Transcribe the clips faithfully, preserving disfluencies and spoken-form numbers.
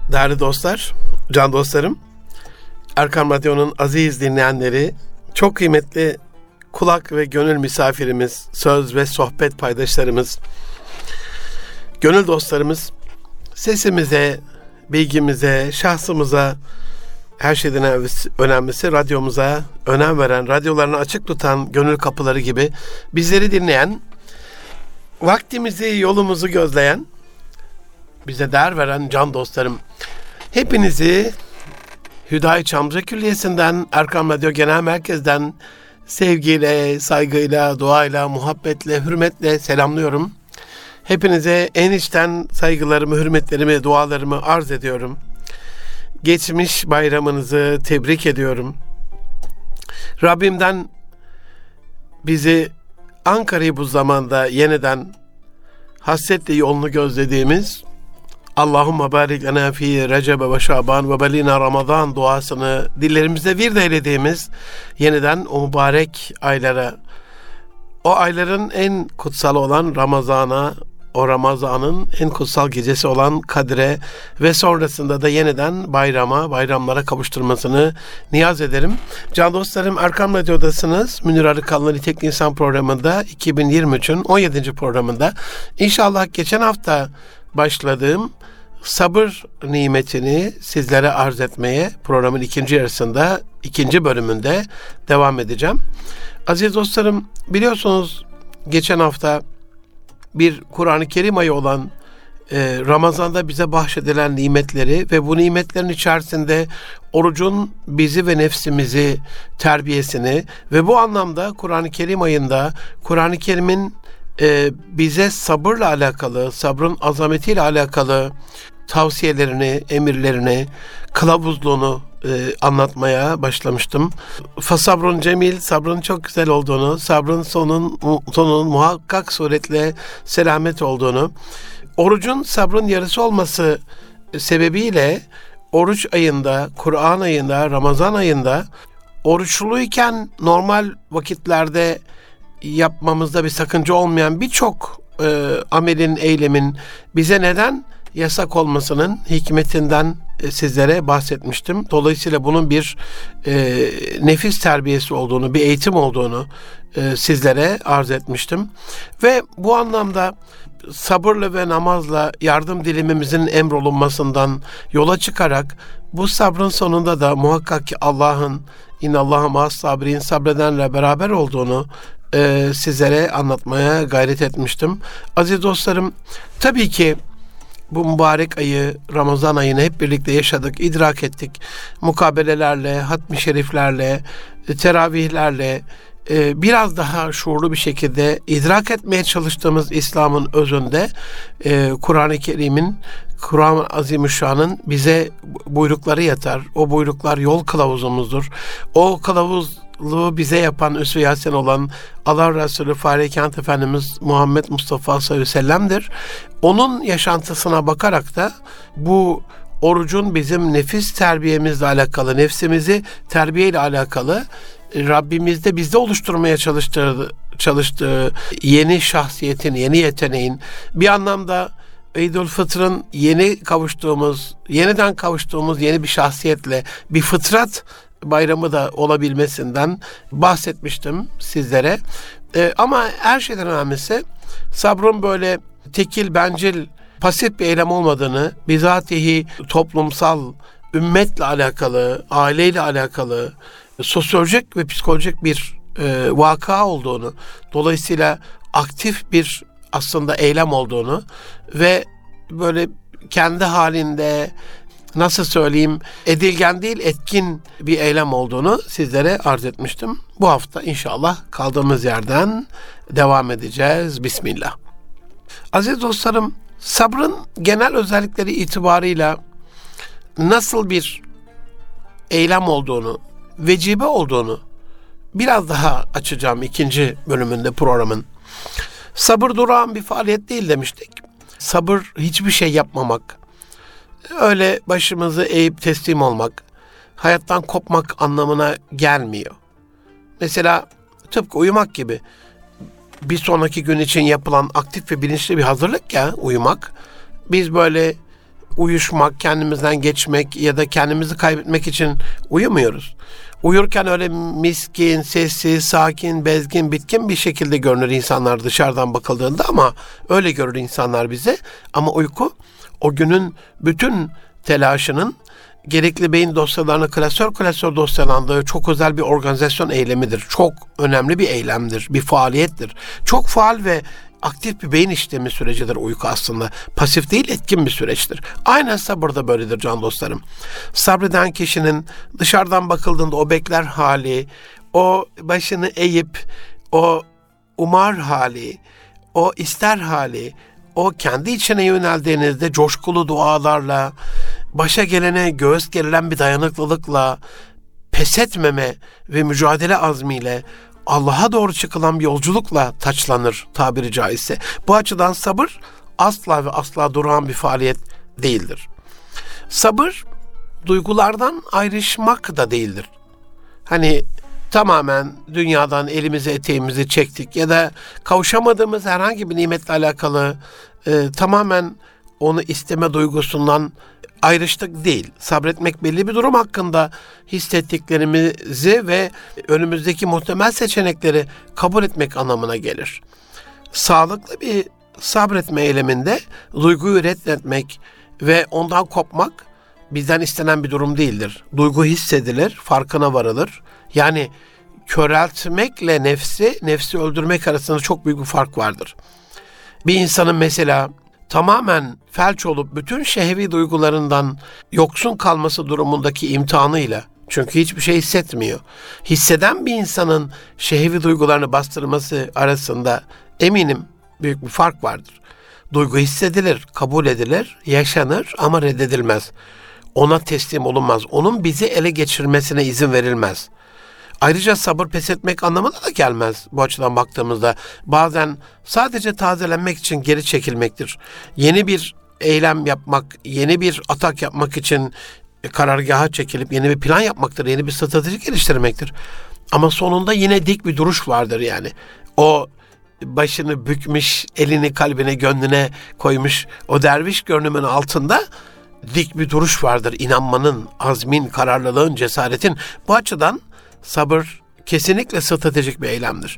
Değerli dostlar, can dostlarım, Erkam Radyo'nun aziz dinleyenleri, çok kıymetli kulak ve gönül misafirimiz, söz ve sohbet paydaşlarımız, gönül dostlarımız, sesimize, bilgimize, şahsımıza, her şeyden önemlisi radyomuza önem veren, radyolarını açık tutan gönül kapıları gibi bizleri dinleyen, vaktimizi, yolumuzu gözleyen, bize değer veren can dostlarım, hepinizi Hüdayi Çamlıca Külliyesi'nden, Erkam Radyo Genel Merkez'den sevgiyle, saygıyla, duayla, muhabbetle, hürmetle selamlıyorum. Hepinize en içten saygılarımı, hürmetlerimi, dualarımı arz ediyorum. Geçmiş bayramınızı tebrik ediyorum. Rabbimden bizi Ankara'yı bu zamanda yeniden hasretle yolunu gözlediğimiz Allahümme barik lena fi Recebe ve Şaban ve belina Ramazan duasını dillerimizde bir de eylediğimiz yeniden o mübarek aylara, o ayların en kutsalı olan Ramazan'a, o Ramazan'ın en kutsal gecesi olan Kadir'e ve sonrasında da yeniden bayrama, bayramlara kavuşturmasını niyaz ederim. Can dostlarım, Erkam Radyo'dasınız. Münir Arıkanlı Nitekli İnsan programında iki bin yirmi üçün on yedinci programında İnşallah geçen hafta başladığım sabır nimetini sizlere arz etmeye programın ikinci yarısında, ikinci bölümünde devam edeceğim. Aziz dostlarım, biliyorsunuz geçen hafta bir Kur'an-ı Kerim ayı olan e, Ramazan'da bize bahşedilen nimetleri ve bu nimetlerin içerisinde orucun bizi ve nefsimizi terbiyesini ve bu anlamda Kur'an-ı Kerim ayında Kur'an-ı Kerim'in e, bize sabırla alakalı, sabrın azametiyle alakalı tavsiyelerini, emirlerini, kılavuzluğunu e, anlatmaya başlamıştım. Fasabrun cemil, sabrın çok güzel olduğunu, sabrın sonun, sonun muhakkak suretle selamet olduğunu, orucun sabrın yarısı olması sebebiyle oruç ayında, Kur'an ayında, Ramazan ayında oruçluyken normal vakitlerde yapmamızda bir sakınca olmayan birçok e, amelin, eylemin bize neden yasak olmasının hikmetinden sizlere bahsetmiştim. Dolayısıyla bunun bir e, nefis terbiyesi olduğunu, bir eğitim olduğunu e, sizlere arz etmiştim. Ve bu anlamda sabırla ve namazla yardım dilimimizin emrolunmasından yola çıkarak bu sabrın sonunda da muhakkak ki Allah'ın İnnallâhe ma'as-sabirin, sabredenle beraber olduğunu e, sizlere anlatmaya gayret etmiştim. Aziz dostlarım, tabii ki bu mübarek ayı, Ramazan ayını hep birlikte yaşadık, idrak ettik. Mukabelelerle, hatmi şeriflerle, teravihlerle e, biraz daha şuurlu bir şekilde idrak etmeye çalıştığımız İslam'ın özünde e, Kur'an-ı Kerim'in, Kur'an-ı Azimüşşan'ın bize buyrukları yatar. O buyruklar yol kılavuzumuzdur. O kılavuzluğu bize yapan, üsve-i hasen olan Allah Resulü Fahri Kainat Efendimiz Muhammed Mustafa sallallahu aleyhi ve sellem'dir. Onun yaşantısına bakarak da bu orucun bizim nefis terbiyemizle alakalı, nefsimizi terbiyeyle alakalı Rabbimizde bizde oluşturmaya çalıştığı, çalıştığı yeni şahsiyetin, yeni yeteneğin bir anlamda Eidül-Fıtr'ın yeni kavuştuğumuz, yeniden kavuştuğumuz yeni bir şahsiyetle bir fıtrat bayramı da olabilmesinden bahsetmiştim sizlere. Ee, ama her şeyden önemlisi sabrın böyle tekil, bencil, pasif bir eylem olmadığını, bizatihi toplumsal, ümmetle alakalı, aileyle alakalı, sosyolojik ve psikolojik bir e, vaka olduğunu, dolayısıyla aktif bir aslında eylem olduğunu ve böyle kendi halinde, nasıl söyleyeyim, edilgen değil etkin bir eylem olduğunu sizlere arz etmiştim. Bu hafta inşallah kaldığımız yerden devam edeceğiz. Bismillah. Aziz dostlarım, sabrın genel özellikleri itibarıyla nasıl bir eylem olduğunu, vecibe olduğunu biraz daha açacağım ikinci bölümünde programın. Sabır durağan bir faaliyet değil demiştik. Sabır hiçbir şey yapmamak, öyle başımızı eğip teslim olmak, hayattan kopmak anlamına gelmiyor. Mesela tıpkı uyumak gibi bir sonraki gün için yapılan aktif ve bilinçli bir hazırlık ya uyumak. Biz böyle uyuşmak, kendimizden geçmek ya da kendimizi kaybetmek için uyumuyoruz. Uyurken öyle miskin, sessiz, sakin, bezgin, bitkin bir şekilde görünür insanlar dışarıdan bakıldığında ama öyle görür insanlar bize. Ama uyku o günün bütün telaşının gerekli beyin dosyalarını klasör klasör dosyalandığı çok özel bir organizasyon eylemidir. Çok önemli bir eylemdir, bir faaliyettir. Çok faal ve aktif bir beyin işlemi sürecidir uyku aslında. Pasif değil, etkin bir süreçtir. Aynen sabır da böyledir can dostlarım. Sabreden kişinin dışarıdan bakıldığında o bekler hali, o başını eğip, o umar hali, o ister hali, o kendi içine yöneldiğinizde coşkulu dualarla, başa gelene göğüs gerilen bir dayanıklılıkla, pes etmeme ve mücadele azmiyle, Allah'a doğru çıkılan bir yolculukla taçlanır tabiri caizse. Bu açıdan sabır asla ve asla durağan bir faaliyet değildir. Sabır duygulardan ayrışmak da değildir. Hani tamamen dünyadan elimizi eteğimizi çektik ya da kavuşamadığımız herhangi bir nimetle alakalı e, tamamen onu isteme duygusundan ayrıştık değil. Sabretmek belli bir durum hakkında hissettiklerimizi ve önümüzdeki muhtemel seçenekleri kabul etmek anlamına gelir. Sağlıklı bir sabretme eyleminde duyguyu reddetmek ve ondan kopmak bizden istenen bir durum değildir. Duygu hissedilir, farkına varılır. Yani köreltmekle nefsi, nefsi öldürmek arasında çok büyük bir fark vardır. Bir insanın mesela tamamen felç olup bütün şehvi duygularından yoksun kalması durumundaki imtihanıyla, çünkü hiçbir şey hissetmiyor, hisseden bir insanın şehvi duygularını bastırması arasında eminim büyük bir fark vardır. Duygu hissedilir, kabul edilir, yaşanır ama reddedilmez. Ona teslim olunmaz. Onun bizi ele geçirmesine izin verilmez. Ayrıca sabır pes etmek anlamına da gelmez bu açıdan baktığımızda. Bazen sadece tazelenmek için geri çekilmektir. Yeni bir eylem yapmak, yeni bir atak yapmak için karargaha çekilip yeni bir plan yapmaktır, yeni bir strateji geliştirmektir. Ama sonunda yine dik bir duruş vardır yani. O başını bükmüş, elini kalbine, gönlüne koymuş o derviş görünümün altında dik bir duruş vardır. İnanmanın, azmin, kararlılığın, cesaretin. Bu açıdan sabır kesinlikle stratejik bir eylemdir.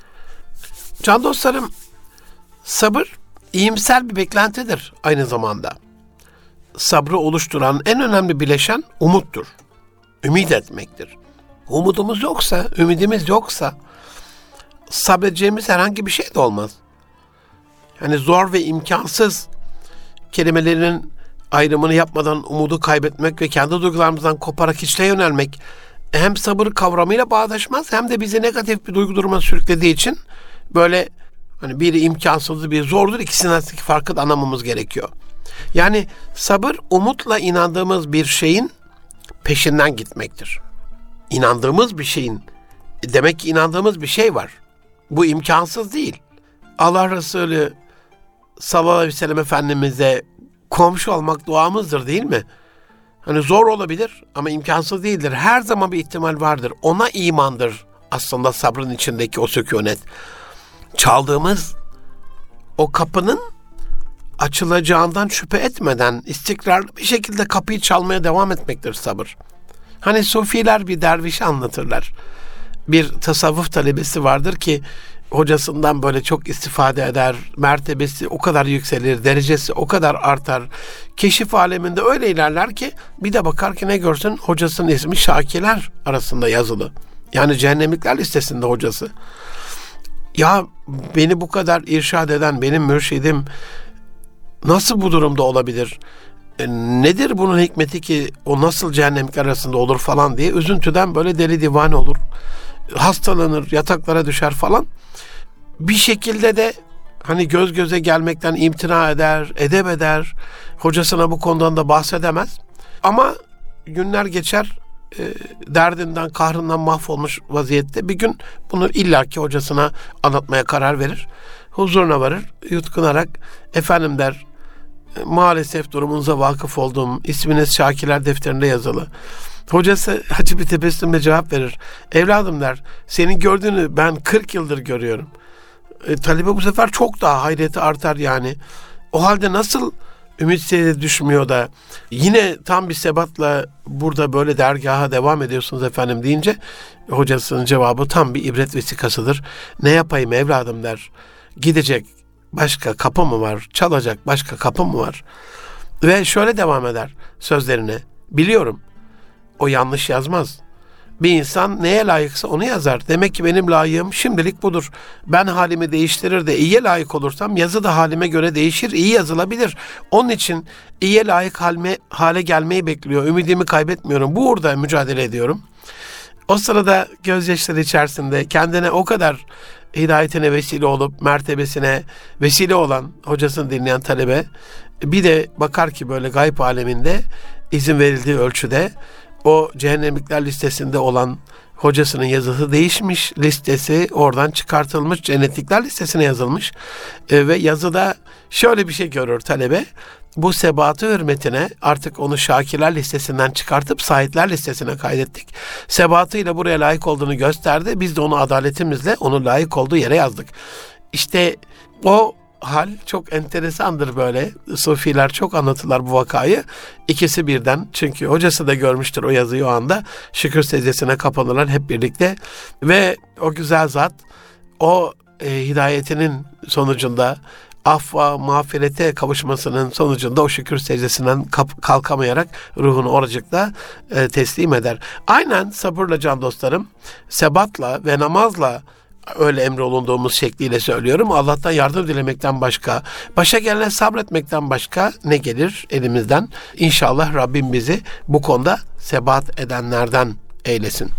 Can dostlarım, sabır iyimser bir beklentidir aynı zamanda. Sabrı oluşturan en önemli bileşen umuttur. Ümit etmektir. Umudumuz yoksa, ümidimiz yoksa sabredeceğimiz herhangi bir şey de olmaz. Yani zor ve imkansız kelimelerinin ayrımını yapmadan umudu kaybetmek ve kendi duygularımızdan koparak hiçliğe yönelmek hem sabır kavramıyla bağdaşmaz hem de bizi negatif bir duygu durumuna sürüklediği için böyle hani biri imkansızdır, biri zordur, ikisinin arasındaki farkı da anlamamız gerekiyor. Yani sabır umutla inandığımız bir şeyin peşinden gitmektir. İnandığımız bir şeyin, demek ki inandığımız bir şey var. Bu imkansız değil. Allah Resulü sallallahu aleyhi ve sellem Efendimiz'e komşu olmak duamızdır değil mi? Hani zor olabilir ama imkansız değildir. Her zaman bir ihtimal vardır. Ona imandır aslında sabrın içindeki o sükûnet. Çaldığımız o kapının açılacağından şüphe etmeden istikrarlı bir şekilde kapıyı çalmaya devam etmektir sabır. Hani sufiler bir dervişi anlatırlar. Bir tasavvuf talebesi vardır ki hocasından böyle çok istifade eder, mertebesi o kadar yükselir, derecesi o kadar artar. Keşif aleminde öyle ilerler ki bir de bakar ki ne görsün hocasının ismi şakiler arasında yazılı. Yani cehennemlikler listesinde hocası. Ya beni bu kadar irşad eden benim mürşidim nasıl bu durumda olabilir? E, nedir bunun hikmeti ki o nasıl cehennemlikler arasında olur falan diye üzüntüden böyle deli divane olur. Hastalanır, yataklara düşer falan. Bir şekilde de hani göz göze gelmekten imtina eder, edep eder. Hocasına bu konudan da bahsedemez. Ama günler geçer, e, derdinden, kahrından mahvolmuş vaziyette. Bir gün bunu illaki hocasına anlatmaya karar verir. Huzuruna varır, yutkunarak, efendim der, maalesef durumunuza vakıf oldum. İsminiz Şakiler defterinde yazılı. Hocası acı bir tebessümle cevap verir. Evladım der, senin gördüğünü ben kırk yıldır görüyorum. E, talebe bu sefer çok daha hayreti artar yani. O halde nasıl ümitsiz düşmüyor da yine tam bir sebatla burada böyle dergaha devam ediyorsunuz efendim deyince hocasının cevabı tam bir ibret vesikasıdır. Ne yapayım evladım der. Gidecek başka kapı mı var? Çalacak başka kapı mı var? Ve şöyle devam eder sözlerine. Biliyorum o yanlış yazmaz. Bir insan neye layıksa onu yazar. Demek ki benim layığım şimdilik budur. Ben halimi değiştirir de iyiye layık olursam yazı da halime göre değişir, iyi yazılabilir. Onun için iyiye layık halime, hale gelmeyi bekliyor. Ümidimi kaybetmiyorum. Bu uğurda mücadele ediyorum. O sırada gözyaşları içerisinde kendine o kadar hidayetine vesile olup mertebesine vesile olan hocasını dinleyen talebe bir de bakar ki böyle gayb aleminde izin verildiği ölçüde o cehennemlikler listesinde olan hocasının yazısı değişmiş, listesi oradan çıkartılmış, cennetlikler listesine yazılmış e, ve yazıda şöyle bir şey görür talebe. Bu sebatı hürmetine artık onu şakirler listesinden çıkartıp saitler listesine kaydettik. Sebatıyla buraya layık olduğunu gösterdi. Biz de onu adaletimizle onu layık olduğu yere yazdık. İşte o hal çok enteresandır böyle. Sufiler çok anlatırlar bu vakayı. İkisi birden. Çünkü hocası da görmüştür o yazıyı o anda. Şükür secdesine kapanırlar hep birlikte. Ve o güzel zat o e, hidayetinin sonucunda affa, mağfirete kavuşmasının sonucunda o şükür secdesinden kap- kalkamayarak ruhunu oracıkta e, teslim eder. Aynen sabırla can dostlarım, sebatla ve namazla öyle emrolunduğumuz şekliyle söylüyorum. Allah'tan yardım dilemekten başka, başa gelene sabretmekten başka ne gelir elimizden? İnşallah Rabbim bizi bu konuda sebat edenlerden eylesin.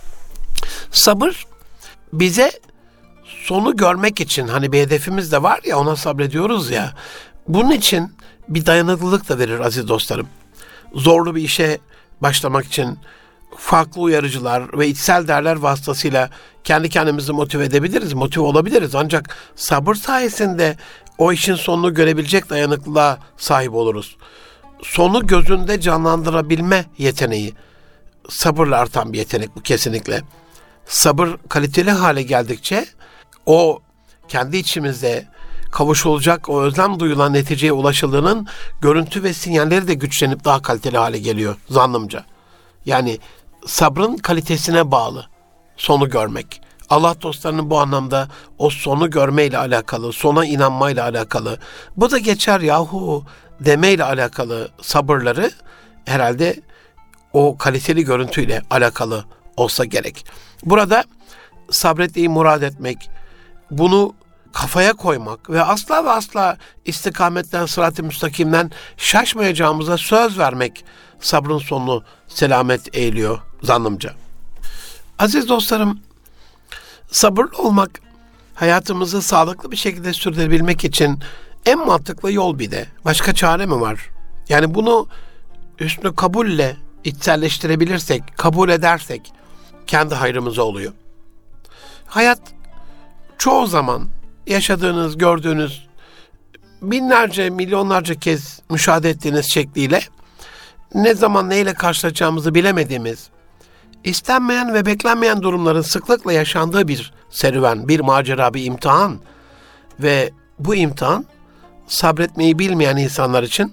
Sabır bize sonu görmek için hani bir hedefimiz de var ya ona sabrediyoruz ya. Bunun için bir dayanıklılık da verir aziz dostlarım. Zorlu bir işe başlamak için farklı uyarıcılar ve içsel değerler vasıtasıyla kendi kendimizi motive edebiliriz, motive olabiliriz. Ancak sabır sayesinde o işin sonunu görebilecek dayanıklılığa sahip oluruz. Sonu gözünde canlandırabilme yeteneği, sabırla artan bir yetenek bu kesinlikle. Sabır kaliteli hale geldikçe o kendi içimizde kavuşulacak o özlem duyulan neticeye ulaşıldığının görüntü ve sinyalleri de güçlenip daha kaliteli hale geliyor zannımca. Yani sabrın kalitesine bağlı sonu görmek. Allah dostlarının bu anlamda o sonu görmeyle alakalı, sona inanmayla alakalı, bu da geçer yahu demeyle alakalı sabırları herhalde o kaliteli görüntüyle alakalı olsa gerek. Burada sabretmeyi murad etmek, bunu kafaya koymak ve asla ve asla istikametten, sırat-ı müstakimden şaşmayacağımıza söz vermek sabrın sonunu selamet eğiliyor zannımca. Aziz dostlarım, sabırlı olmak hayatımızı sağlıklı bir şekilde sürdürebilmek için en mantıklı yol bir de. Başka çare mi var? Yani bunu hüsnü kabulle içselleştirebilirsek, kabul edersek kendi hayrımıza oluyor. Hayat çoğu zaman yaşadığınız, gördüğünüz, binlerce, milyonlarca kez müşahede ettiğiniz şekliyle ne zaman neyle karşılaşacağımızı bilemediğimiz, istenmeyen ve beklenmeyen durumların sıklıkla yaşandığı bir serüven, bir macera, bir imtihan ve bu imtihan sabretmeyi bilmeyen insanlar için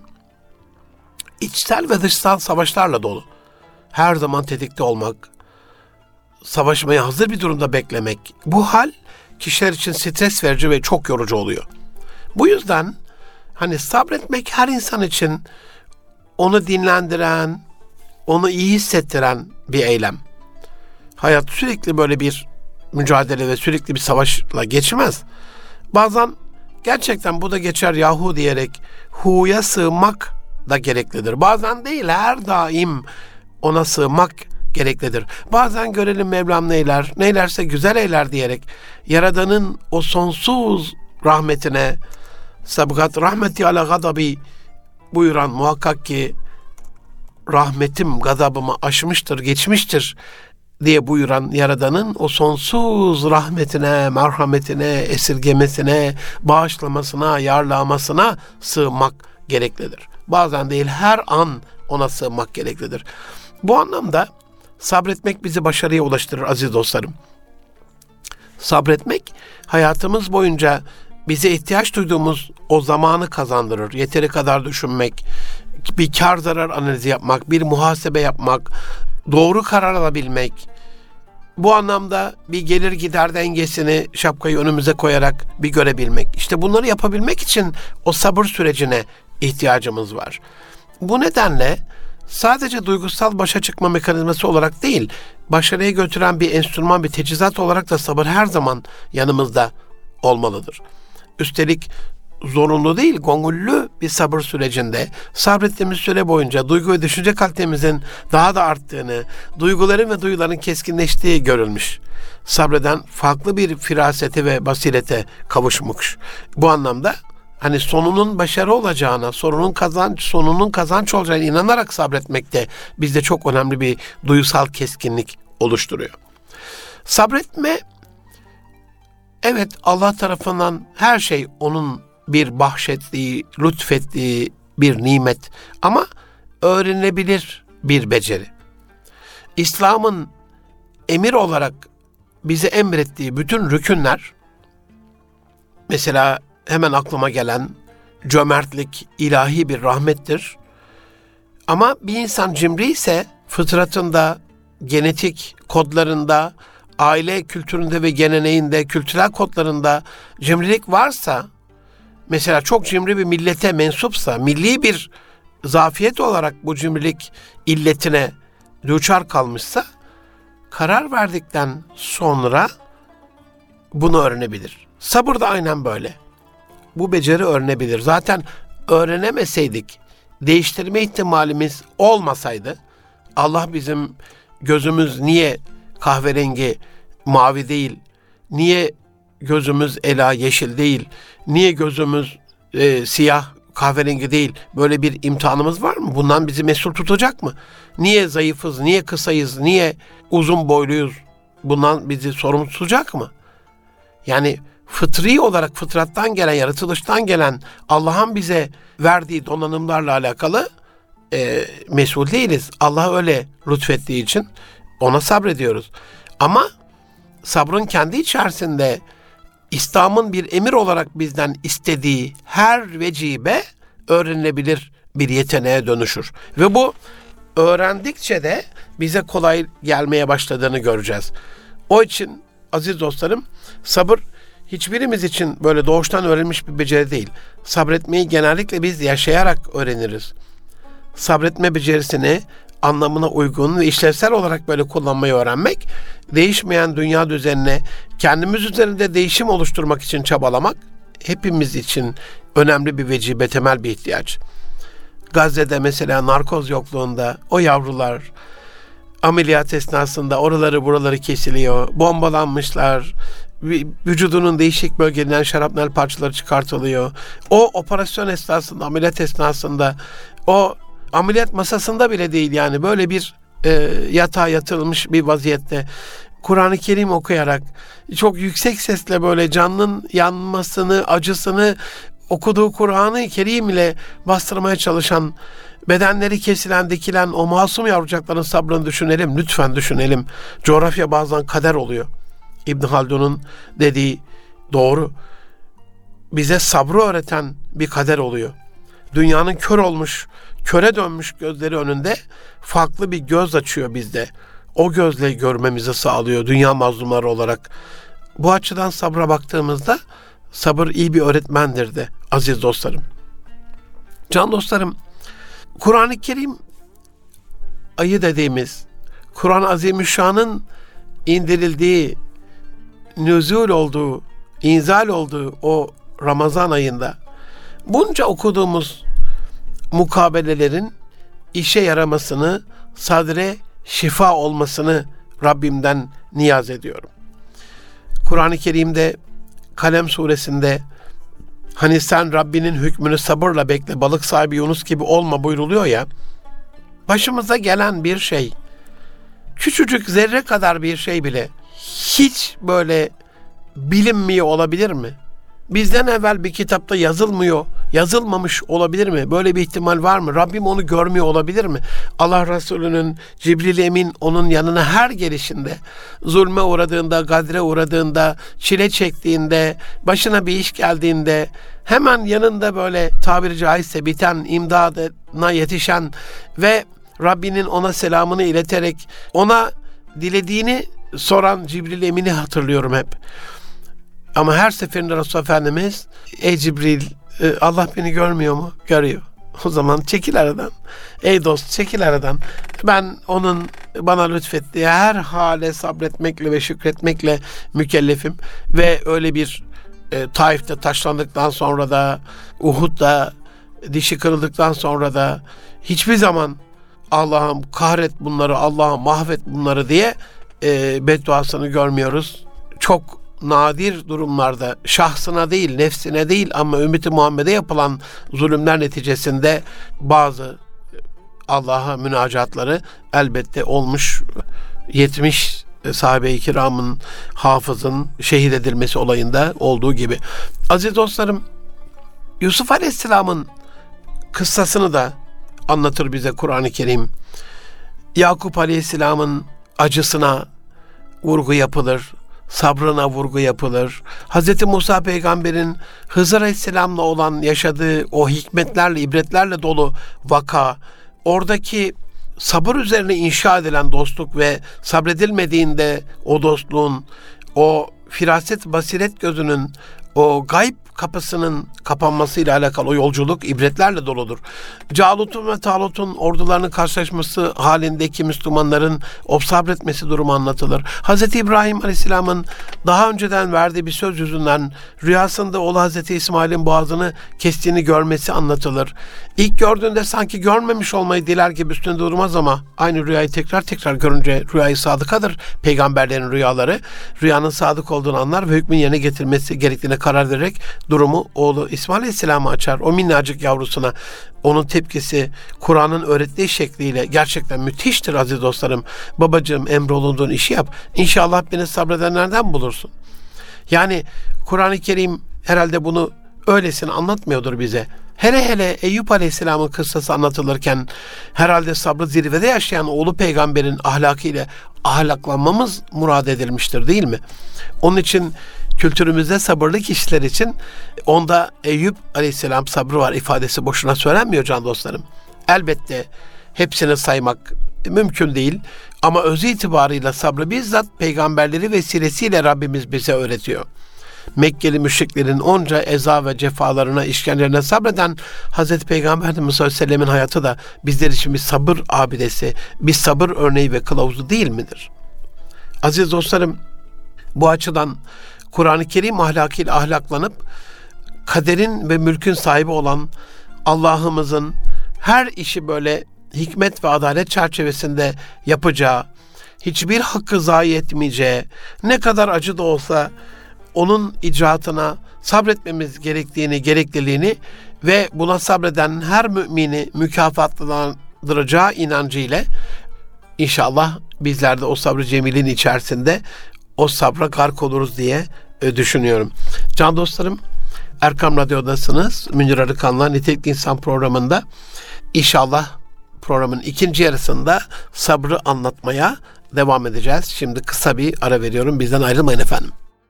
içsel ve dışsal savaşlarla dolu. Her zaman tetikte olmak, savaşmaya hazır bir durumda beklemek, bu hal kişiler için stres verici ve çok yorucu oluyor. Bu yüzden hani sabretmek her insan için onu dinlendiren, onu iyi hissettiren bir eylem. Hayat sürekli böyle bir mücadele ve sürekli bir savaşla geçmez. Bazen gerçekten bu da geçer yahu diyerek hu'ya sığınmak da gereklidir. Bazen değil, her daim ona sığınmak gereklidir. Bazen görelim Mevlam neyler, neylerse güzel eyler diyerek Yaradan'ın o sonsuz rahmetine sabgat rahmeti ala gadabi buyuran muhakkak ki rahmetim gazabımı aşmıştır, geçmiştir diye buyuran Yaradan'ın o sonsuz rahmetine, merhametine, esirgemesine, bağışlamasına, yarlamasına sığınmak gereklidir. Bazen değil, her an ona sığınmak gereklidir. Bu anlamda sabretmek bizi başarıya ulaştırır aziz dostlarım. Sabretmek hayatımız boyunca bize ihtiyaç duyduğumuz o zamanı kazandırır. Yeteri kadar düşünmek, bir kar zarar analizi yapmak, bir muhasebe yapmak, doğru karar alabilmek. Bu anlamda bir gelir gider dengesini, şapkayı önümüze koyarak bir görebilmek. İşte bunları yapabilmek için o sabır sürecine ihtiyacımız var. Bu nedenle sadece duygusal başa çıkma mekanizması olarak değil, başarıya götüren bir enstrüman, bir teçhizat olarak da sabır her zaman yanımızda olmalıdır. Üstelik zorunlu değil, gönüllü bir sabır sürecinde sabrettiğimiz süre boyunca duygu ve düşünce kalitemizin daha da arttığını, duyguların ve duyuların keskinleştiği görülmüş. Sabreden farklı bir firasete ve basirete kavuşmuş. Bu anlamda hani sonunun başarı olacağına, sorunun kazanç, sonunun kazanç olacağına inanarak sabretmek de bizde çok önemli bir duysal keskinlik oluşturuyor. Sabretme, evet, Allah tarafından her şey onun bir bahşettiği, lütfettiği bir nimet ama öğrenilebilir bir beceri. İslam'ın emir olarak bize emrettiği bütün rükünler, mesela hemen aklıma gelen cömertlik ilahi bir rahmettir. Ama bir insan cimri ise fıtratında, genetik kodlarında, aile kültüründe ve geleneğinde, kültürel kodlarında cimrilik varsa, mesela çok cimri bir millete mensupsa, milli bir zafiyet olarak bu cimrilik illetine düçar kalmışsa, karar verdikten sonra bunu öğrenebilir. Sabır da aynen böyle. Bu beceri öğrenebilir. Zaten öğrenemeseydik, değiştirme ihtimalimiz olmasaydı, Allah bizim gözümüz niye kahverengi mavi değil, niye gözümüz ela yeşil değil, niye gözümüz e, siyah kahverengi değil, böyle bir imtihanımız var mı? Bundan bizi mesul tutacak mı? Niye zayıfız, niye kısayız, niye uzun boyluyuz? Bundan bizi sorumlu tutacak mı? Yani fıtri olarak fıtrattan gelen, yaratılıştan gelen Allah'ın bize verdiği donanımlarla alakalı e, mesul değiliz. Allah öyle lütfettiği için ona sabrediyoruz. Ama sabrın kendi içerisinde İslam'ın bir emir olarak bizden istediği her vecibe öğrenilebilir bir yeteneğe dönüşür. Ve bu öğrendikçe de bize kolay gelmeye başladığını göreceğiz. O için aziz dostlarım, sabır hiçbirimiz için böyle doğuştan öğrenilmiş bir beceri değil. Sabretmeyi genellikle biz yaşayarak öğreniriz. Sabretme becerisini anlamına uygun ve işlevsel olarak böyle kullanmayı öğrenmek, değişmeyen dünya düzenine kendimiz üzerinde değişim oluşturmak için çabalamak hepimiz için önemli bir vecibe, temel bir ihtiyaç. Gazze'de mesela narkoz yokluğunda o yavrular ameliyat esnasında oraları buraları kesiliyor, bombalanmışlar, vücudunun değişik bölgelerinden şarapnel parçaları çıkartılıyor. O operasyon esnasında, ameliyat esnasında, o ameliyat masasında bile değil, yani böyle bir e, yatağa yatırılmış bir vaziyette Kur'an-ı Kerim okuyarak çok yüksek sesle böyle canının yanmasını, acısını okuduğu Kur'an-ı Kerim ile bastırmaya çalışan, bedenleri kesilen, dikilen o masum yavrucakların sabrını düşünelim. Lütfen düşünelim. Coğrafya bazen kader oluyor. İbn Haldun'un dediği doğru. Bize sabrı öğreten bir kader oluyor. Dünyanın kör olmuş, köre dönmüş gözleri önünde farklı bir göz açıyor bizde. O gözle görmemizi sağlıyor dünya mazlumları olarak. Bu açıdan sabra baktığımızda sabır iyi bir öğretmendir de aziz dostlarım. Can dostlarım, Kur'an-ı Kerim ayı dediğimiz, Kur'an-ı Azimüşşan'ın indirildiği, nüzul olduğu, inzal olduğu o Ramazan ayında bunca okuduğumuz mukabelelerin işe yaramasını, sadre şifa olmasını Rabbimden niyaz ediyorum. Kur'an-ı Kerim'de Kalem suresinde hani sen Rabbinin hükmünü sabırla bekle, balık sahibi Yunus gibi olma buyruluyor ya, başımıza gelen bir şey, küçücük zerre kadar bir şey bile hiç böyle bilinmiyor olabilir mi? Bizden evvel bir kitapta yazılmıyor, yazılmamış olabilir mi? Böyle bir ihtimal var mı? Rabbim onu görmüyor olabilir mi? Allah Resulü'nün Cibril Emin onun yanına her gelişinde, zulme uğradığında, gadre uğradığında, çile çektiğinde, başına bir iş geldiğinde, hemen yanında böyle tabiri caizse biten, imdadına yetişen ve Rabbinin ona selamını ileterek ona dilediğini soran Cibril Emin'i hatırlıyorum hep. Ama her seferinde Resulullah Efendimiz, ey Cibril, Allah beni görmüyor mu? Görüyor. O zaman çekil aradan. Ey dost, çekil aradan. Ben onun bana lütfettiği her hale sabretmekle ve şükretmekle mükellefim. Ve öyle bir e, Taif'te taşlandıktan sonra da, Uhud'da dişi kırıldıktan sonra da hiçbir zaman Allah'ım kahret bunları, Allah'ım mahvet bunları diye e, bedduasını görmüyoruz. Çok nadir durumlarda şahsına değil, nefsine değil ama ümmeti Muhammed'e yapılan zulümler neticesinde bazı Allah'a münacatları elbette olmuş. yetmiş sahabe-i kiramın, hafızın şehit edilmesi olayında olduğu gibi. Aziz dostlarım, Yusuf Aleyhisselam'ın kıssasını da anlatır bize Kur'an-ı Kerim. Yakup Aleyhisselam'ın acısına vurgu yapılır, sabrına vurgu yapılır. Hz. Musa peygamberin Hızır Aleyhisselam'la olan yaşadığı o hikmetlerle, ibretlerle dolu vaka, oradaki sabır üzerine inşa edilen dostluk ve sabredilmediğinde o dostluğun, o firaset, basiret gözünün, o gayb kapısının kapanmasıyla alakalı o yolculuk ibretlerle doludur. Calut'un ve Talut'un ordularının karşılaşması halindeki Müslümanların o sabretmesi durumu anlatılır. Hz. İbrahim Aleyhisselam'ın daha önceden verdiği bir söz yüzünden rüyasında oğlu Hz. İsmail'in boğazını kestiğini görmesi anlatılır. İlk gördüğünde sanki görmemiş olmayı diler gibi üstünde durmaz ama aynı rüyayı tekrar tekrar görünce rüyayı sadıkadır. Peygamberlerin rüyaları rüyanın sadık olduğunu anlar ve hükmün yerine getirmesi gerektiğine karar vererek durumu oğlu İsmail Aleyhisselam'a açar. O minnacık yavrusuna onun tepkisi Kur'an'ın öğrettiği şekliyle gerçekten müthiştir aziz dostlarım. Babacığım, emrolunduğun işi yap. İnşallah beni sabredenlerden bulursun. Yani Kur'an-ı Kerim herhalde bunu öylesine anlatmıyordur bize. Hele hele Eyüp Aleyhisselam'ın kıssası anlatılırken herhalde sabrı zirvede yaşayan oğlu peygamberin ahlakıyla ahlaklanmamız murad edilmiştir, değil mi? Onun için kültürümüzde sabırlı kişiler için onda Eyüp Aleyhisselam sabrı var ifadesi boşuna söylenmiyor can dostlarım. Elbette hepsini saymak mümkün değil ama özü itibarıyla sabrı bizzat peygamberleri vesilesiyle Rabbimiz bize öğretiyor. Mekkeli müşriklerin onca eza ve cefalarına, işkencelerine sabreden Hazreti Peygamber Efendimiz sallallahu aleyhi ve sellemin hayatı da bizler için bir sabır abidesi, bir sabır örneği ve kılavuzu değil midir? Aziz dostlarım, bu açıdan Kur'an-ı Kerim ahlakıyla ahlaklanıp kaderin ve mülkün sahibi olan Allah'ımızın her işi böyle hikmet ve adalet çerçevesinde yapacağı, hiçbir hakkı zayi etmeyeceği, ne kadar acı da olsa onun icraatına sabretmemiz gerektiğini, gerekliliğini ve buna sabreden her mümini mükafatlandıracağı inancı ile inşallah bizler de o sabrı cemilin içerisinde o sabra gark oluruz diye düşünüyorum. Can dostlarım, Erkam Radyo'dasınız. Münir Arıkan'la Nitelikli İnsan programında inşallah programın ikinci yarısında sabrı anlatmaya devam edeceğiz. Şimdi kısa bir ara veriyorum. Bizden ayrılmayın efendim.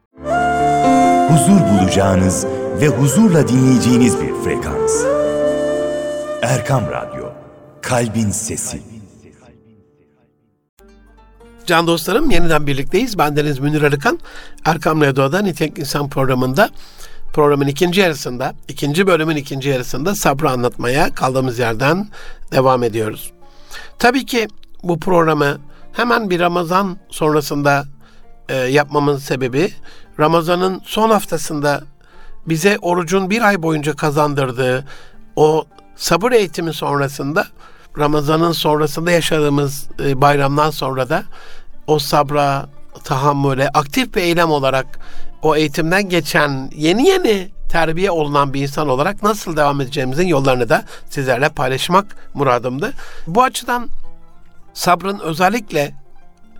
Huzur bulacağınız ve huzurla dinleyeceğiniz bir frekans. Erkam Radyo, Kalbin Sesi. Can dostlarım, yeniden birlikteyiz. Bendeniz Münir Arıkan. Erkam Radyo'da Nitelikli İnsan programında programın ikinci yarısında, ikinci bölümün ikinci yarısında sabrı anlatmaya kaldığımız yerden devam ediyoruz. Tabii ki bu programı hemen bir Ramazan sonrasında e, yapmamın sebebi, Ramazan'ın son haftasında bize orucun bir ay boyunca kazandırdığı o sabır eğitimi sonrasında, Ramazan'ın sonrasında yaşadığımız e, bayramdan sonra da o sabra, tahammüle, aktif bir eylem olarak o eğitimden geçen, yeni yeni terbiye olunan bir insan olarak nasıl devam edeceğimizin yollarını da sizlerle paylaşmak muradımdı. Bu açıdan sabrın özellikle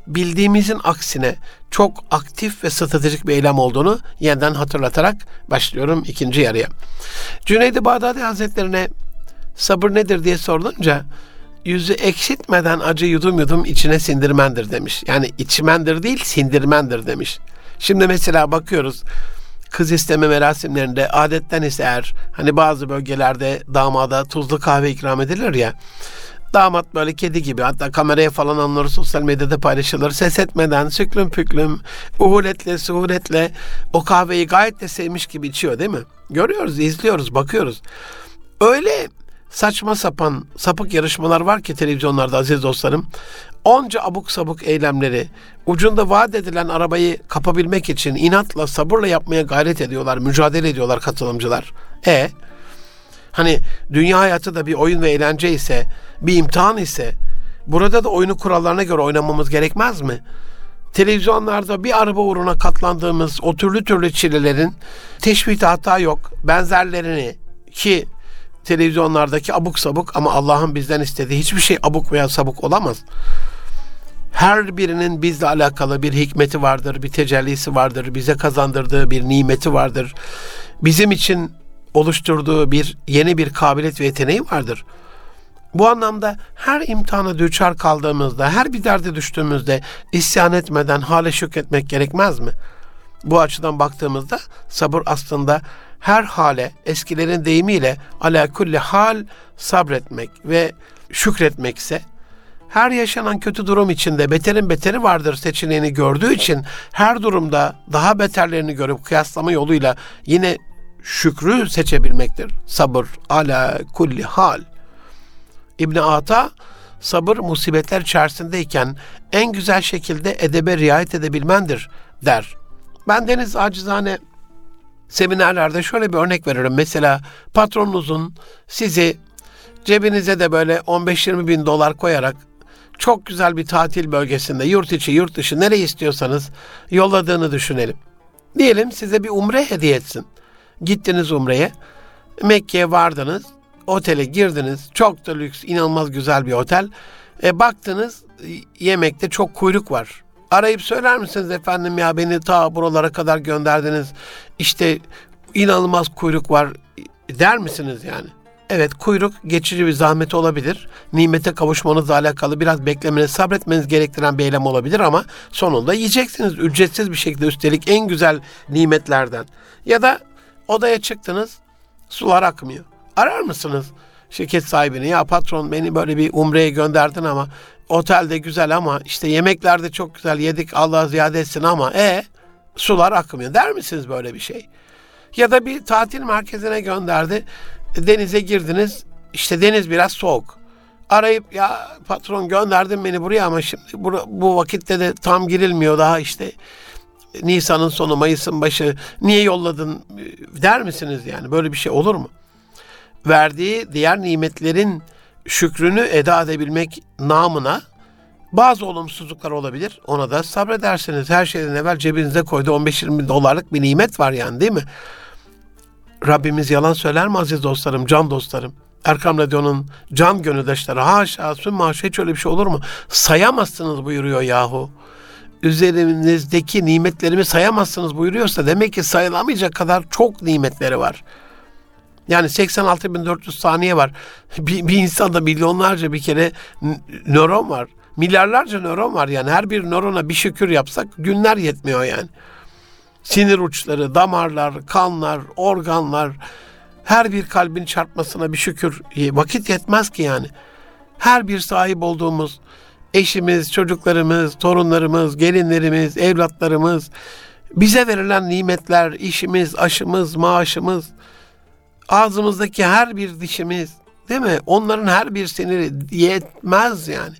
bildiğimizin aksine çok aktif ve stratejik bir eylem olduğunu yeniden hatırlatarak başlıyorum ikinci yarıya. Cüneyd-i Bağdadi Hazretlerine sabır nedir diye sorulunca yüzü ekşitmeden acı yudum yudum içine sindirmendir demiş. Yani içmendir değil, sindirmendir demiş. Şimdi mesela bakıyoruz kız isteme merasimlerinde adetten ise eğer hani bazı bölgelerde damada tuzlu kahve ikram edilir ya, damat böyle kedi gibi, hatta kameraya falan alınır, sosyal medyada paylaşılır. Ses etmeden süklüm püklüm, uhuletle, suhuletle o kahveyi gayet de sevmiş gibi içiyor değil mi? Görüyoruz, izliyoruz, bakıyoruz. Öyle saçma sapan, sapık yarışmalar var ki televizyonlarda aziz dostlarım. Onca abuk sabuk eylemleri, ucunda vaat edilen arabayı kapabilmek için inatla, sabırla yapmaya gayret ediyorlar, mücadele ediyorlar katılımcılar. E hani dünya hayatı da bir oyun ve eğlence ise, bir imtihan ise, burada da oyunu kurallarına göre oynamamız gerekmez mi? Televizyonlarda bir araba uğruna katlandığımız o türlü türlü çilelerin teşbihte hata yok, benzerlerini ki televizyonlardaki abuk sabuk ama Allah'ın bizden istediği hiçbir şey abuk veya sabuk olamaz. Her birinin bizle alakalı bir hikmeti vardır, bir tecellisi vardır, bize kazandırdığı bir nimeti vardır. Bizim için oluşturduğu bir yeni bir kabiliyet ve yeteneği vardır. Bu anlamda her imtihana düçar kaldığımızda, her bir derde düştüğümüzde isyan etmeden hale şükretmek gerekmez mi? Bu açıdan baktığımızda sabır aslında her hale, eskilerin deyimiyle ala kulli hal sabretmek ve şükretmekse, her yaşanan kötü durum içinde beterin beteri vardır seçeneğini gördüğü için her durumda daha beterlerini görüp kıyaslama yoluyla yine şükrü seçebilmektir. Sabır ala kulli hal. İbn Ata, sabır musibetler içerisindeyken en güzel şekilde edebe riayet edebilmendir der. Ben deniz acizane seminerlerde şöyle bir örnek veririm. Mesela patronunuzun sizi cebinize de böyle on beş yirmi bin dolar koyarak çok güzel bir tatil bölgesinde, yurt içi, yurt dışı nereye istiyorsanız yolladığını düşünelim. Diyelim size bir umre hediye etsin. Gittiniz umreye, Mekke'ye vardınız, otele girdiniz, çok da lüks, inanılmaz güzel bir otel. E, baktınız yemekte çok kuyruk var. Arayıp söyler misiniz efendim ya beni ta buralara kadar gönderdiniz, İşte inanılmaz kuyruk var der misiniz yani? Evet, kuyruk geçici bir zahmet olabilir. Nimete kavuşmanızla alakalı biraz beklemeniz, sabretmeniz gerektiren bir eylem olabilir ama sonunda yiyeceksiniz ücretsiz bir şekilde, üstelik en güzel nimetlerden. Ya da odaya çıktınız, sular akmıyor. Arar mısınız şirket sahibini? Ya patron beni böyle bir umreye gönderdin ama otelde güzel ama işte yemekler de çok güzel yedik, Allah ziyade etsin ama e sular akmıyor der misiniz böyle bir şey? Ya da bir tatil merkezine gönderdi, denize girdiniz, işte deniz biraz soğuk. Arayıp ya patron gönderdin beni buraya ama şimdi bu, bu vakitte de tam girilmiyor daha, işte Nisan'ın sonu Mayıs'ın başı, niye yolladın der misiniz yani? Böyle bir şey olur mu? Verdiği diğer nimetlerin şükrünü eda edebilmek namına bazı olumsuzluklar olabilir. Ona da sabredersiniz. Her şeyden evvel cebinize koyduğu on beş yirmi dolarlık bir nimet var yani, değil mi? Rabbimiz yalan söyler mi aziz dostlarım, can dostlarım? Erkam Radyo'nun can gönüldaşları, haşa sümme haşa, hiç öyle bir şey olur mu? Sayamazsınız buyuruyor yahu. Üzerinizdeki nimetlerimi sayamazsınız buyuruyorsa demek ki sayılamayacak kadar çok nimetleri var. Yani seksen altı bin dört yüz saniye var. Bir, bir insanda milyonlarca bir kere nöron var. Milyarlarca nöron var yani. Her bir nörona bir şükür yapsak günler yetmiyor yani. Sinir uçları, damarlar, kanlar, organlar, her bir kalbin çarpmasına bir şükür vakit yetmez ki yani. Her bir sahip olduğumuz eşimiz, çocuklarımız, torunlarımız, gelinlerimiz, evlatlarımız, bize verilen nimetler, işimiz, aşımız, maaşımız, ağzımızdaki her bir dişimiz, değil mi? Onların her bir siniri yetmez yani.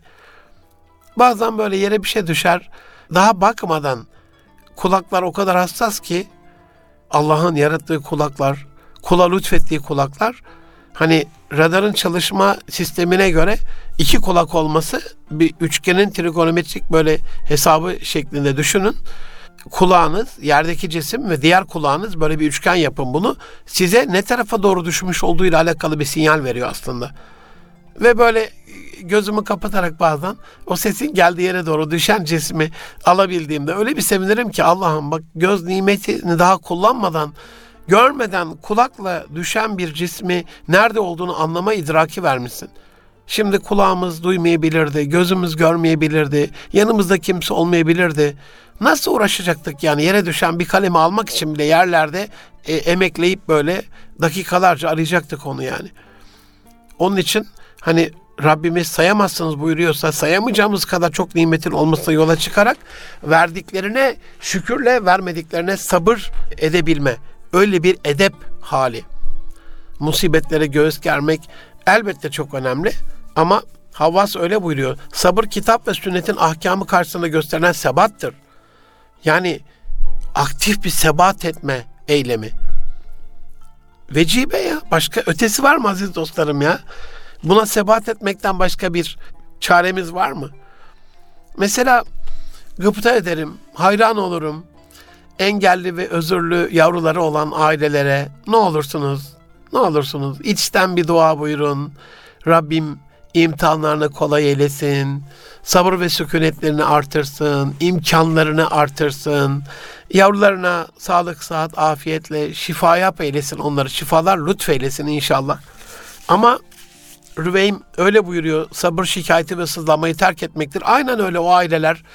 Bazen böyle yere bir şey düşer, daha bakmadan kulaklar o kadar hassas ki, Allah'ın yarattığı kulaklar, kula lütfettiği kulaklar, hani radarın çalışma sistemine göre iki kulak olması, bir üçgenin trigonometrik böyle hesabı şeklinde düşünün. Kulağınız, yerdeki cisim ve diğer kulağınız, böyle bir üçgen yapın bunu. Size ne tarafa doğru düşmüş olduğuyla alakalı bir sinyal veriyor aslında. Ve böyle gözümü kapatarak bazen o sesin geldiği yere doğru düşen cismi alabildiğimde öyle bir sevinirim ki Allah'ım bak göz nimetini daha kullanmadan, görmeden kulakla düşen bir cismi nerede olduğunu anlama idraki vermişsin. Şimdi kulağımız duymayabilirdi, gözümüz görmeyebilirdi, yanımızda kimse olmayabilirdi. Nasıl uğraşacaktık yani yere düşen bir kalemi almak için bile yerlerde e, emekleyip böyle dakikalarca arayacaktık onu yani. Onun için hani Rabbimiz sayamazsınız buyuruyorsa sayamayacağımız kadar çok nimetin olmasına yola çıkarak verdiklerine şükürle vermediklerine sabır edebilme. Öyle bir edep hali. Musibetlere göğüs germek elbette çok önemli ama Havvas öyle buyuruyor. Sabır kitap ve sünnetin ahkamı karşısında gösterilen sebattır. Yani aktif bir sebat etme eylemi. Vecibe ya. Başka ötesi var mı aziz dostlarım ya? Buna sebat etmekten başka bir çaremiz var mı? Mesela gıpta ederim, hayran olurum. Engelli ve özürlü yavruları olan ailelere ne olursunuz, ne olursunuz içten bir dua buyurun. Rabbim imtihanlarını kolay eylesin, sabır ve sükunetlerini artırsın, imkanlarını artırsın. Yavrularına sağlık, sıhhat, afiyetle şifa yap eylesin onları. Şifalar lütfeylesin inşallah. Ama Rüveym öyle buyuruyor. Sabır, şikayeti ve sızlamayı terk etmektir. Aynen öyle o aileler.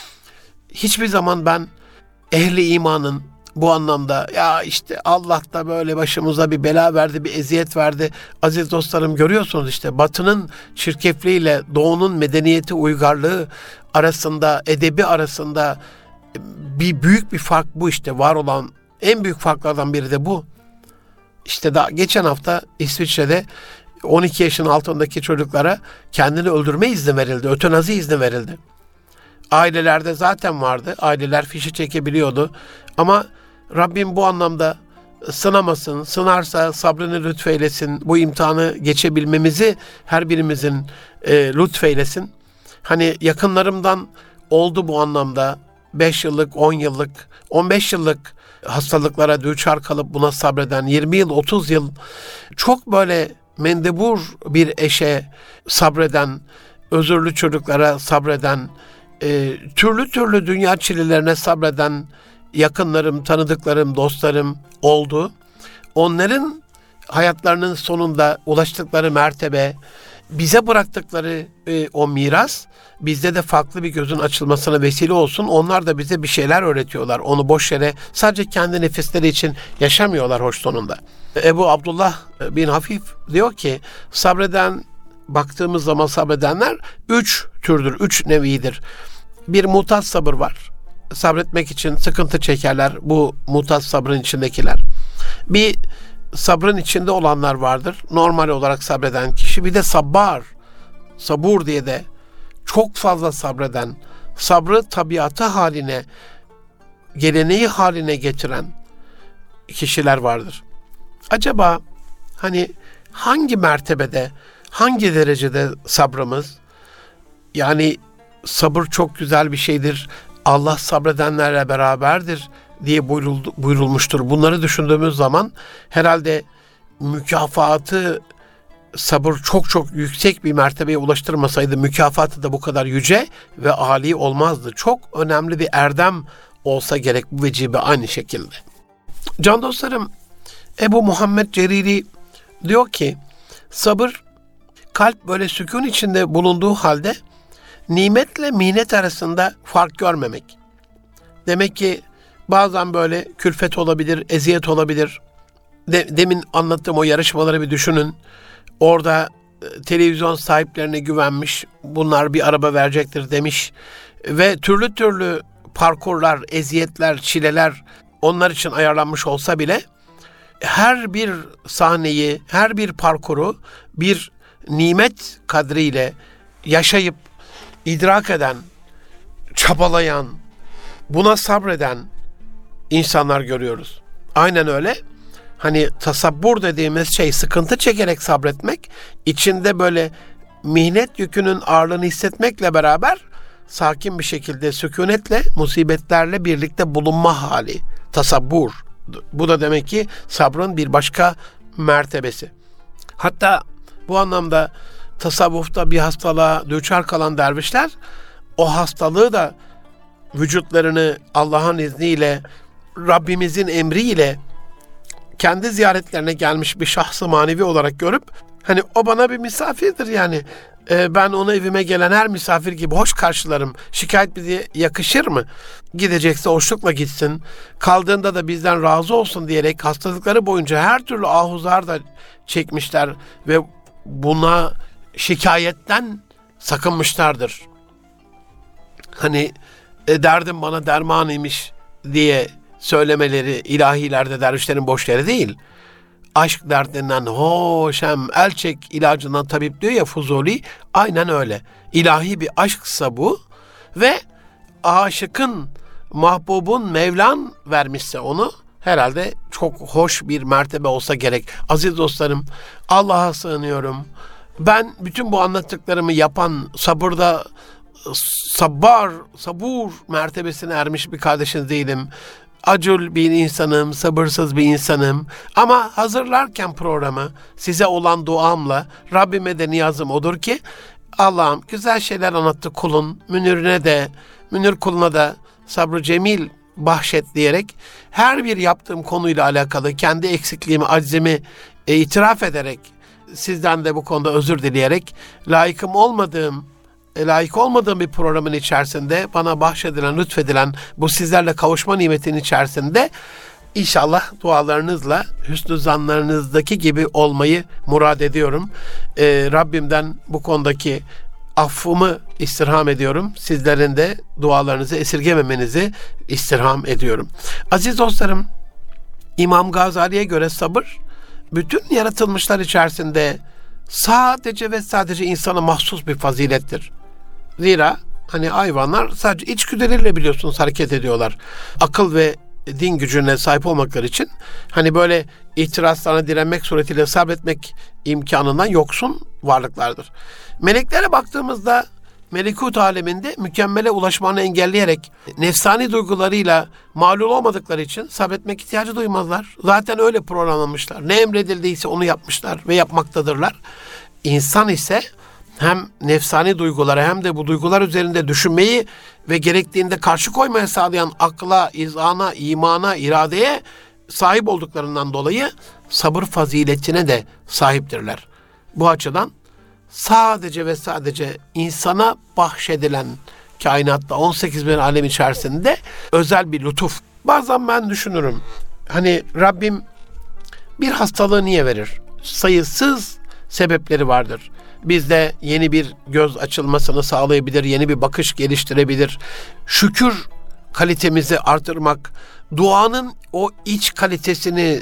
Hiçbir zaman ben ehli imanın bu anlamda ya işte Allah da böyle başımıza bir bela verdi, bir eziyet verdi. Aziz dostlarım görüyorsunuz işte Batı'nın çirkefliğiyle Doğu'nun medeniyeti, uygarlığı arasında, edebi arasında bir büyük bir fark bu işte. Var olan en büyük farklardan biri de bu. İşte daha geçen hafta İsviçre'de on iki yaşın altındaki çocuklara kendini öldürme izni verildi. Ötenazi izni verildi. Ailelerde zaten vardı. Aileler fişi çekebiliyordu. Ama Rabbim bu anlamda sınamasın. Sınarsa sabrını lütfeylesin. Bu imtihanı geçebilmemizi her birimizin e, lütfeylesin. Hani yakınlarımdan oldu bu anlamda. beş yıllık, on yıllık, on beş yıllık hastalıklara düçar kalıp buna sabreden, yirmi yıl, otuz yıl çok böyle mendebur bir eşe sabreden, özürlü çocuklara sabreden, e, türlü türlü dünya çilelerine sabreden yakınlarım, tanıdıklarım, dostlarım oldu. Onların hayatlarının sonunda ulaştıkları mertebe, bize bıraktıkları e, o miras, bizde de farklı bir gözün açılmasına vesile olsun. Onlar da bize bir şeyler öğretiyorlar. Onu boş yere sadece kendi nefisleri için yaşamıyorlar hoş sonunda. Ebu Abdullah bin Hafif diyor ki sabreden, baktığımız zaman sabredenler üç türdür, üç nevidir. Bir mutat sabır var. Sabretmek için sıkıntı çekerler bu mutat sabrın içindekiler. Bir sabrın içinde olanlar vardır. Normal olarak sabreden kişi. Bir de sabbar, sabur diye de çok fazla sabreden, sabrı tabiatı haline, geleneği haline getiren kişiler vardır. Acaba hani hangi mertebede, hangi derecede sabrımız? Yani sabır çok güzel bir şeydir. Allah sabredenlerle beraberdir diye buyuruldu, buyurulmuştur. Bunları düşündüğümüz zaman herhalde mükafatı sabır çok çok yüksek bir mertebeye ulaştırmasaydı mükafatı da bu kadar yüce ve âli olmazdı. Çok önemli bir erdem olsa gerek bu vecibe aynı şekilde. Can dostlarım, Ebu Muhammed Ceriri diyor ki sabır kalp böyle sükun içinde bulunduğu halde nimetle minnet arasında fark görmemek. Demek ki bazen böyle külfet olabilir, eziyet olabilir. De, demin anlattığım o yarışmaları bir düşünün. Orada e, televizyon sahiplerine güvenmiş, bunlar bir araba verecektir demiş. Ve türlü türlü parkurlar, eziyetler, çileler onlar için ayarlanmış olsa bile her bir sahneyi, her bir parkuru bir nimet kadriyle yaşayıp idrak eden, çabalayan, buna sabreden insanlar görüyoruz. Aynen öyle. Hani tasabbur dediğimiz şey sıkıntı çekerek sabretmek, içinde böyle mihnet yükünün ağırlığını hissetmekle beraber sakin bir şekilde sükunetle, musibetlerle birlikte bulunma hali. Tasabbur. Bu da demek ki sabrın bir başka mertebesi. Hatta bu anlamda tasavvufta bir hastalığa düçar kalan dervişler, o hastalığı da vücutlarını Allah'ın izniyle, Rabbimizin emriyle kendi ziyaretlerine gelmiş bir şahsı manevi olarak görüp, hani o bana bir misafirdir yani, ee, ben onu evime gelen her misafir gibi hoş karşılarım, şikayet bize yakışır mı? Gidecekse hoşlukla gitsin, kaldığında da bizden razı olsun diyerek hastalıkları boyunca her türlü ahuzar da çekmişler ve buna şikayetten sakınmışlardır. Hani e, derdim bana dermanıymış diye söylemeleri ilahilerde dervişlerin boş yeri değil. Aşk derdinden hoş hem el çek ilacından tabip diyor ya Fuzuli, aynen öyle. İlahi bir aşksa bu ve aşıkın, mahbubun Mevlan vermişse onu, herhalde çok hoş bir mertebe olsa gerek. Aziz dostlarım, Allah'a sığınıyorum. Ben bütün bu anlattıklarımı yapan, sabırda sabbar, sabur mertebesine ermiş bir kardeşiniz değilim. Acul bir insanım, sabırsız bir insanım. Ama hazırlarken programı size olan duamla Rabbime de niyazım odur ki, Allah'ım güzel şeyler anlattı kulun, Münir'ine de, Münir kuluna da sabrı cemil bahşet diyerek her bir yaptığım konuyla alakalı kendi eksikliğimi, aczimi e, itiraf ederek, sizden de bu konuda özür dileyerek, layıkım olmadığım, layık olmadığım bir programın içerisinde bana bahşedilen, lütfedilen bu sizlerle kavuşma nimetinin içerisinde inşallah dualarınızla hüsnü zanlarınızdaki gibi olmayı murad ediyorum. Ee, Rabbimden bu konudaki affımı istirham ediyorum. Sizlerin de dualarınızı esirgememenizi istirham ediyorum. Aziz dostlarım, İmam Gazali'ye göre sabır bütün yaratılmışlar içerisinde sadece ve sadece insana mahsus bir fazilettir. Zira hani hayvanlar sadece içgüdüleriyle biliyorsunuz hareket ediyorlar. Akıl ve din gücüne sahip olmakları için hani böyle itirazlarına direnmek suretiyle sabretmek imkanından yoksun varlıklardır. Meleklere baktığımızda melekut aleminde mükemmele ulaşmanı engelleyerek nefsani duygularıyla mağlul olmadıkları için sabretmek ihtiyacı duymazlar. Zaten öyle programlanmışlar. Ne emredildiyse onu yapmışlar ve yapmaktadırlar. İnsan ise hem nefsani duygulara hem de bu duygular üzerinde düşünmeyi ve gerektiğinde karşı koymaya sağlayan akla, izana, imana, iradeye sahip olduklarından dolayı sabır faziletine de sahiptirler. Bu açıdan sadece ve sadece insana bahşedilen kainatta on sekiz bin alem içerisinde özel bir lütuf. Bazen ben düşünürüm, hani Rabbim bir hastalığı niye verir? Sayısız sebepleri vardır. Bizde yeni bir göz açılmasını sağlayabilir, yeni bir bakış geliştirebilir. Şükür kalitemizi artırmak, duanın o iç kalitesini,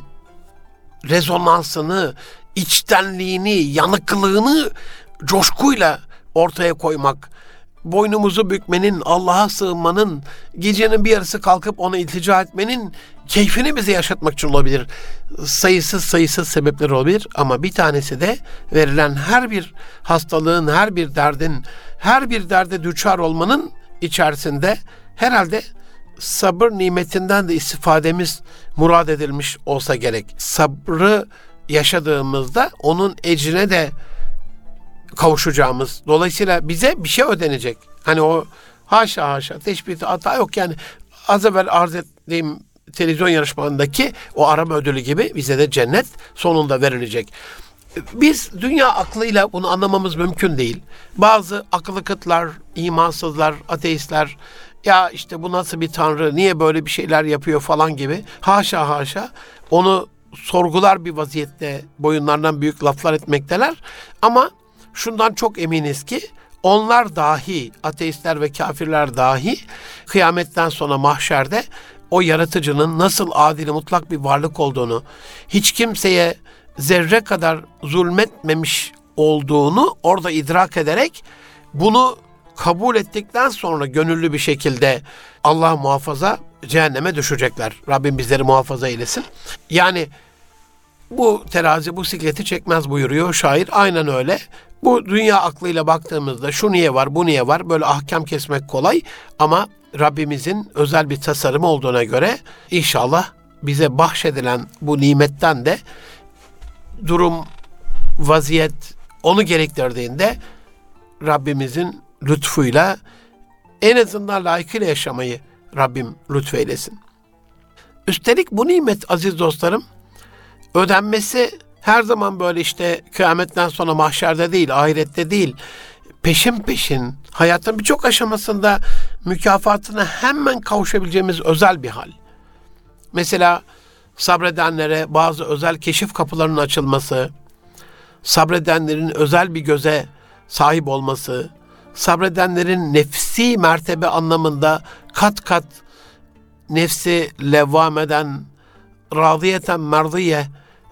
rezonansını, içtenliğini, yanıklığını coşkuyla ortaya koymak, boynumuzu bükmenin, Allah'a sığınmanın, gecenin bir yarısı kalkıp ona iltica etmenin keyfini bize yaşatmak için olabilir. Sayısız sayısız sebepler olabilir ama bir tanesi de verilen her bir hastalığın, her bir derdin, her bir derde düçar olmanın içerisinde herhalde sabır nimetinden de istifademiz murad edilmiş olsa gerek. Sabrı yaşadığımızda onun ecrine de kavuşacağımız. Dolayısıyla bize bir şey ödenecek. Hani o haşa haşa teşbihte hata yok yani. Az evvel arz ettiğim televizyon yarışmalarındaki o arama ödülü gibi bize de cennet sonunda verilecek. Biz dünya aklıyla bunu anlamamız mümkün değil. Bazı akıllı kıtlar, imansızlar, ateistler, ya işte bu nasıl bir tanrı, niye böyle bir şeyler yapıyor falan gibi haşa haşa onu sorgular bir vaziyette boyunlarından büyük laflar etmekteler. Ama şundan çok eminiz ki onlar dahi, ateistler ve kafirler dahi kıyametten sonra mahşerde o yaratıcının nasıl adil mutlak bir varlık olduğunu, hiç kimseye zerre kadar zulmetmemiş olduğunu orada idrak ederek bunu kabul ettikten sonra gönüllü bir şekilde Allah muhafaza cehenneme düşecekler. Rabbim bizleri muhafaza eylesin. Yani bu terazi bu sikleti çekmez buyuruyor şair. Aynen öyle. Bu dünya aklıyla baktığımızda şu niye var, bu niye var, böyle ahkam kesmek kolay ama Rabbimizin özel bir tasarımı olduğuna göre inşallah bize bahşedilen bu nimetten de durum, vaziyet, onu gerektirdiğinde Rabbimizin lütfuyla en azından layıkıyla yaşamayı Rabbim lütfeylesin. Üstelik bu nimet aziz dostlarım, ödenmesi her zaman böyle işte kıyametten sonra mahşerde değil, ahirette değil, peşin peşin hayatın birçok aşamasında mükafatına hemen kavuşabileceğimiz özel bir hal. Mesela sabredenlere bazı özel keşif kapılarının açılması, sabredenlerin özel bir göze sahip olması, sabredenlerin nefsi mertebe anlamında kat kat nefsi levvam eden, radiyeten merdiye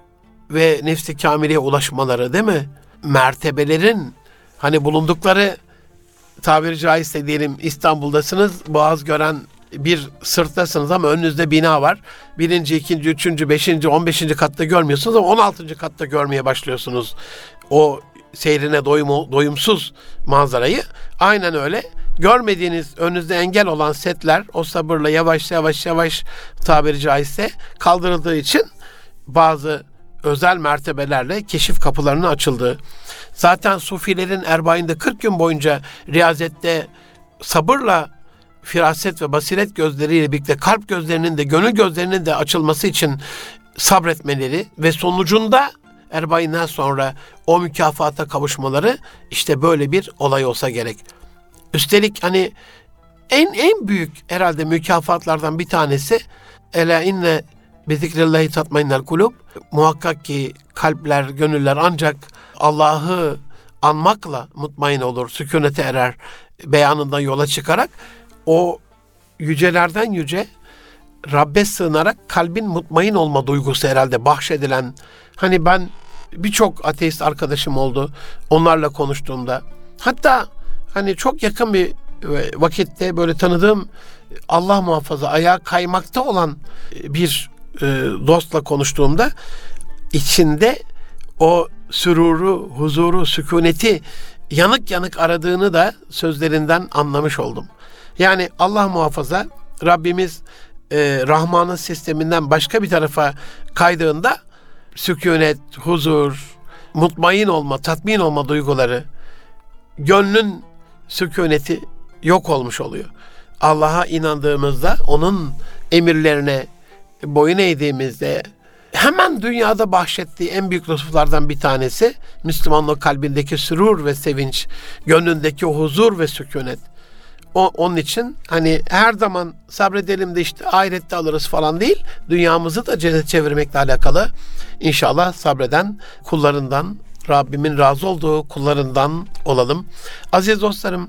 ve nefsi kamileye ulaşmaları, değil mi? Mertebelerin hani bulundukları, tabiri caizse diyelim İstanbul'dasınız, Boğaz gören bir sırttasınız ama önünüzde bina var. Birinci, ikinci, üçüncü, beşinci, on beşinci katta görmüyorsunuz ama on altıncı katta görmeye başlıyorsunuz o seyrine doyum, doyumsuz manzarayı. Aynen öyle. Görmediğiniz, önünüzde engel olan setler o sabırla yavaş yavaş yavaş tabiri caizse kaldırıldığı için bazı özel mertebelerle keşif kapılarının açıldığı. Zaten sufilerin erbainde kırk gün boyunca riyazette sabırla firaset ve basiret gözleriyle birlikte kalp gözlerinin de gönül gözlerinin de açılması için sabretmeleri ve sonucunda erbainden sonra o mükafata kavuşmaları işte böyle bir olay olsa gerek. Üstelik hani en en büyük herhalde mükafatlardan bir tanesi ela inne bi zikrillahi tatmainnel kulub, muhakkak ki kalpler, gönüller ancak Allah'ı anmakla mutmain olur, sükunete erer beyanından yola çıkarak o yücelerden yüce Rabbe sığınarak kalbin mutmain olma duygusu herhalde bahşedilen. Hani ben birçok ateist arkadaşım oldu onlarla konuştuğumda, hatta hani çok yakın bir vakitte böyle tanıdığım, Allah muhafaza ayağa kaymakta olan bir e, dostla konuştuğumda içinde o süruru, huzuru, sükuneti yanık yanık aradığını da sözlerinden anlamış oldum. Yani Allah muhafaza Rabbimiz e, Rahman'ın sisteminden başka bir tarafa kaydığında sükunet, huzur, mutmain olma, tatmin olma duyguları, gönlün sükuneti yok olmuş oluyor. Allah'a inandığımızda, onun emirlerine boyun eğdiğimizde hemen dünyada bahşettiği en büyük lütuflardan bir tanesi Müslümanlık kalbindeki sürur ve sevinç, gönlündeki huzur ve sükunet. O, onun için hani her zaman sabredelim de işte ahirette alırız falan değil, dünyamızı da cennet çevirmekle alakalı inşallah sabreden kullarından, Rabbimin razı olduğu kullarından olalım. Aziz dostlarım,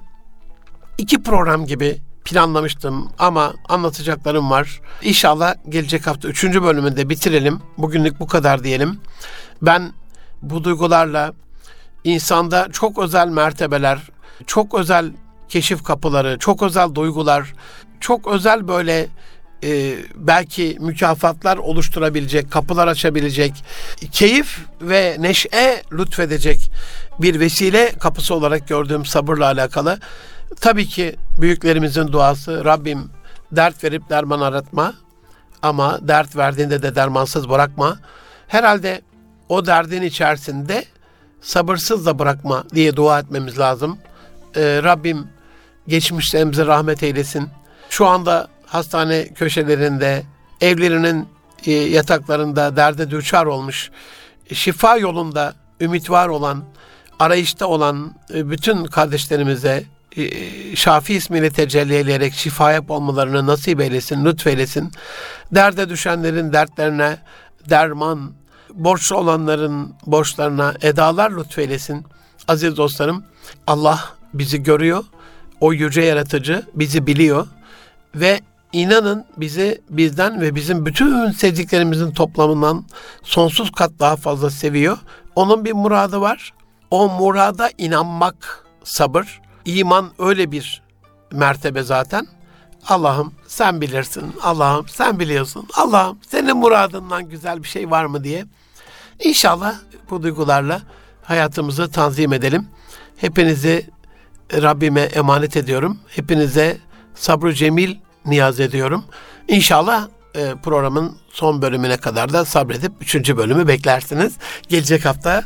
iki program gibi planlamıştım ama anlatacaklarım var. İnşallah gelecek hafta üçüncü bölümünde bitirelim. Bugünlük bu kadar diyelim. Ben bu duygularla insanda çok özel mertebeler, çok özel keşif kapıları, çok özel duygular, çok özel böyle e, belki mükafatlar oluşturabilecek, kapılar açabilecek, keyif ve neşe lütfedecek bir vesile kapısı olarak gördüğüm sabırla alakalı. Tabii ki büyüklerimizin duası, Rabbim dert verip derman aratma ama dert verdiğinde de dermansız bırakma. Herhalde o derdin içerisinde sabırsız da bırakma diye dua etmemiz lazım. Ee, Rabbim geçmişlerimize rahmet eylesin. Şu anda hastane köşelerinde, evlerinin e, yataklarında derde düçar olmuş, şifa yolunda ümit var olan, arayışta olan e, bütün kardeşlerimize Şafi ismiyle tecelli eleyerek şifaya olmalarını nasip eylesin, lütfeylesin. Derde düşenlerin dertlerine derman, borçlu olanların borçlarına edalar lütfeylesin. Aziz dostlarım, Allah bizi görüyor. O yüce yaratıcı bizi biliyor ve inanın bizi bizden ve bizim bütün sevdiklerimizin toplamından sonsuz kat daha fazla seviyor. Onun bir muradı var. O murada inanmak sabır. İman öyle bir mertebe zaten. Allah'ım sen bilirsin, Allah'ım sen biliyorsun, Allah'ım senin muradından güzel bir şey var mı diye. İnşallah bu duygularla hayatımızı tanzim edelim. Hepinizi Rabbime emanet ediyorum. Hepinize sabrı cemil niyaz ediyorum. İnşallah e, programın son bölümüne kadar da sabredip üçüncü bölümü beklersiniz. Gelecek hafta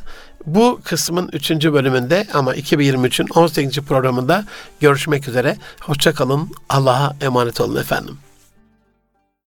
Bu kısmın üçüncü bölümünde ama iki bin yirmi üçün on sekizinci programında görüşmek üzere. Hoşça kalın. Allah'a emanet olun efendim.